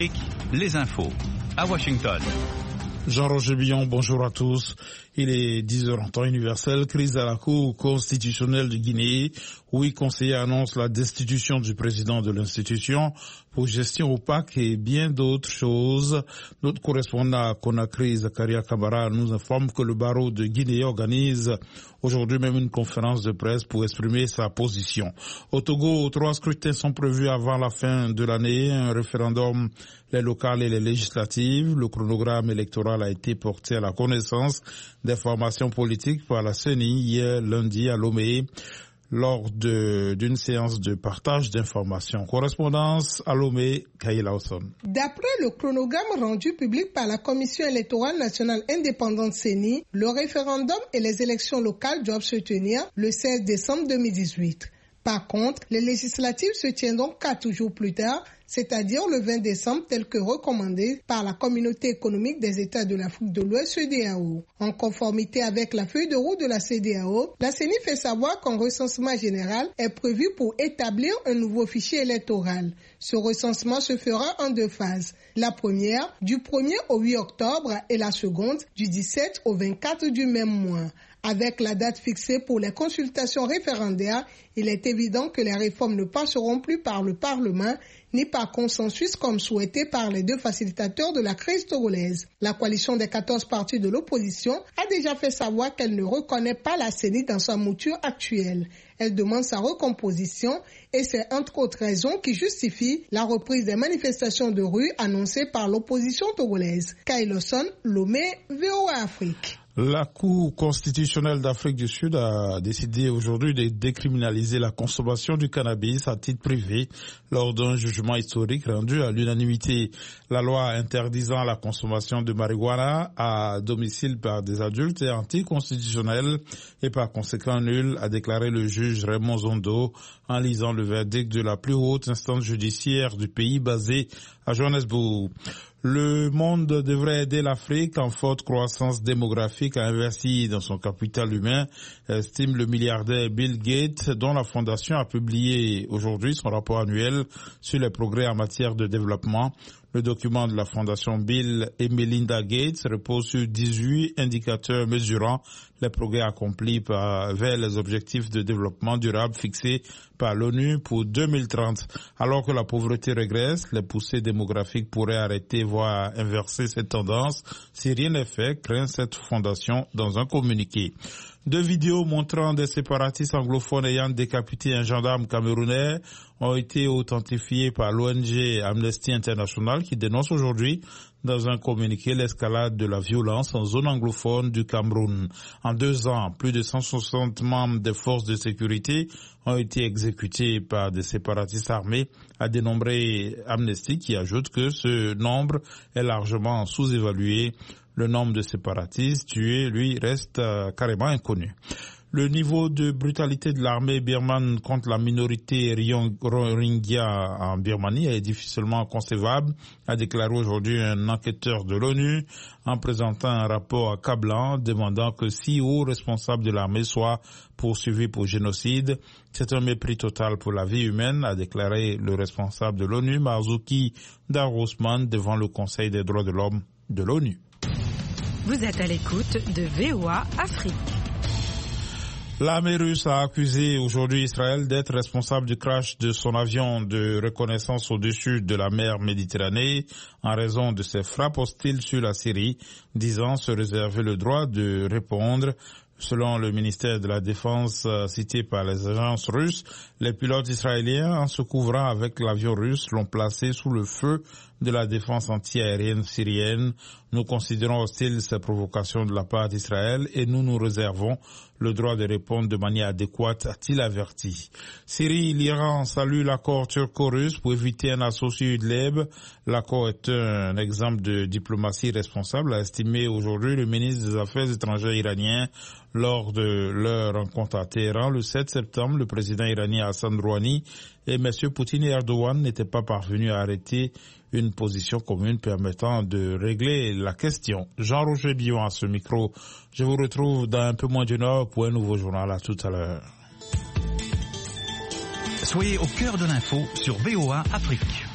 Les infos à Washington. Jean-Roger Billon, bonjour à tous. Il est 10h en temps universel. Crise à la Cour constitutionnelle de Guinée. 8 conseillers annoncent la destitution du président de l'institution pour gestion opaque et bien d'autres choses. Notre correspondant à Conakry, Zakaria Kabara, nous informe que le barreau de Guinée organise aujourd'hui même une conférence de presse pour exprimer sa position. Au Togo, 3 scrutins sont prévus avant la fin de l'année. Un référendum, les locales et les législatives. Le chronogramme électoral a été porté à la connaissance des formations politiques par la CENI hier lundi à Lomé lors d'une séance de partage d'informations. Correspondance à Lomé, Kaïla Osson. D'après le chronogramme rendu public par la Commission électorale nationale indépendante CENI, le référendum et les élections locales doivent se tenir le 16 décembre 2018. Par contre, les législatives se tiendront 4 jours plus tard, c'est-à-dire le 20 décembre tel que recommandé par la Communauté économique des États de l'Afrique de l'Ouest CEDEAO. En conformité avec la feuille de route de la CEDEAO, la CENI fait savoir qu'un recensement général est prévu pour établir un nouveau fichier électoral. Ce recensement se fera en 2 phases. La première, du 1er au 8 octobre et la seconde, du 17 au 24 du même mois. Avec la date fixée pour les consultations référendaires, il est évident que les réformes ne passeront plus par le Parlement ni par consensus comme souhaité par les 2 facilitateurs de la crise togolaise. La coalition des 14 partis de l'opposition a déjà fait savoir qu'elle ne reconnaît pas la CENI dans sa mouture actuelle. Elle demande sa recomposition et c'est entre autres raisons qui justifient la reprise des manifestations de rue annoncées par l'opposition togolaise. Kailoson, Lomé, VOA Afrique. La Cour constitutionnelle d'Afrique du Sud a décidé aujourd'hui de décriminaliser la consommation du cannabis à titre privé lors d'un jugement historique rendu à l'unanimité. La loi interdisant la consommation de marijuana à domicile par des adultes est anticonstitutionnelle et par conséquent nulle, a déclaré le juge Raymond Zondo en lisant le verdict de la plus haute instance judiciaire du pays basée à Johannesburg. Le monde devrait aider l'Afrique en forte croissance démographique à investir dans son capital humain, estime le milliardaire Bill Gates, dont la fondation a publié aujourd'hui son rapport annuel sur les progrès en matière de développement. Le document de la fondation Bill et Melinda Gates repose sur 18 indicateurs mesurant les progrès accomplis vers les objectifs de développement durable fixés par l'ONU pour 2030. Alors que la pauvreté régresse, les poussées démographiques pourraient arrêter, voire inverser cette tendance. Si rien n'est fait, craint cette fondation dans un communiqué. 2 vidéos montrant des séparatistes anglophones ayant décapité un gendarme camerounais ont été authentifiées par l'ONG Amnesty International qui dénonce aujourd'hui dans un communiqué l'escalade de la violence en zone anglophone du Cameroun. En 2 ans, plus de 160 membres des forces de sécurité ont été exécutés par des séparatistes armés, a dénombré Amnesty qui ajoute que ce nombre est largement sous-évalué. Le nombre de séparatistes tués, lui, reste carrément inconnu. Le niveau de brutalité de l'armée birmane contre la minorité Rohingya en Birmanie est difficilement concevable, a déclaré aujourd'hui un enquêteur de l'ONU en présentant un rapport accablant demandant que 6 hauts responsables de l'armée soient poursuivis pour génocide. C'est un mépris total pour la vie humaine, a déclaré le responsable de l'ONU, Marzuki Darusman, devant le Conseil des droits de l'homme de l'ONU. Vous êtes à l'écoute de VOA Afrique. L'armée russe a accusé aujourd'hui Israël d'être responsable du crash de son avion de reconnaissance au-dessus de la mer Méditerranée en raison de ses frappes hostiles sur la Syrie, disant se réserver le droit de répondre. Selon le ministère de la Défense cité par les agences russes, les pilotes israéliens, en se couvrant avec l'avion russe, l'ont placé sous le feu de la défense antiaérienne syrienne. Nous considérons hostiles ces provocations de la part d'Israël et nous nous réservons le droit de répondre de manière adéquate, a-t-il averti. Syrie, l'Iran salue l'accord turco-russe pour éviter un assaut sur Idlib. L'accord est un exemple de diplomatie responsable, a estimé aujourd'hui le ministre des Affaires étrangères iranien lors de leur rencontre à Téhéran le 7 septembre. Le président iranien Hassan Rouhani et M. Poutine et Erdogan n'étaient pas parvenus à arrêter une position commune permettant de régler la question. Jean-Roger Billon à ce micro. Je vous retrouve dans un peu moins d'une heure pour un nouveau journal. À tout à l'heure. Soyez au cœur de l'info sur VOA Afrique.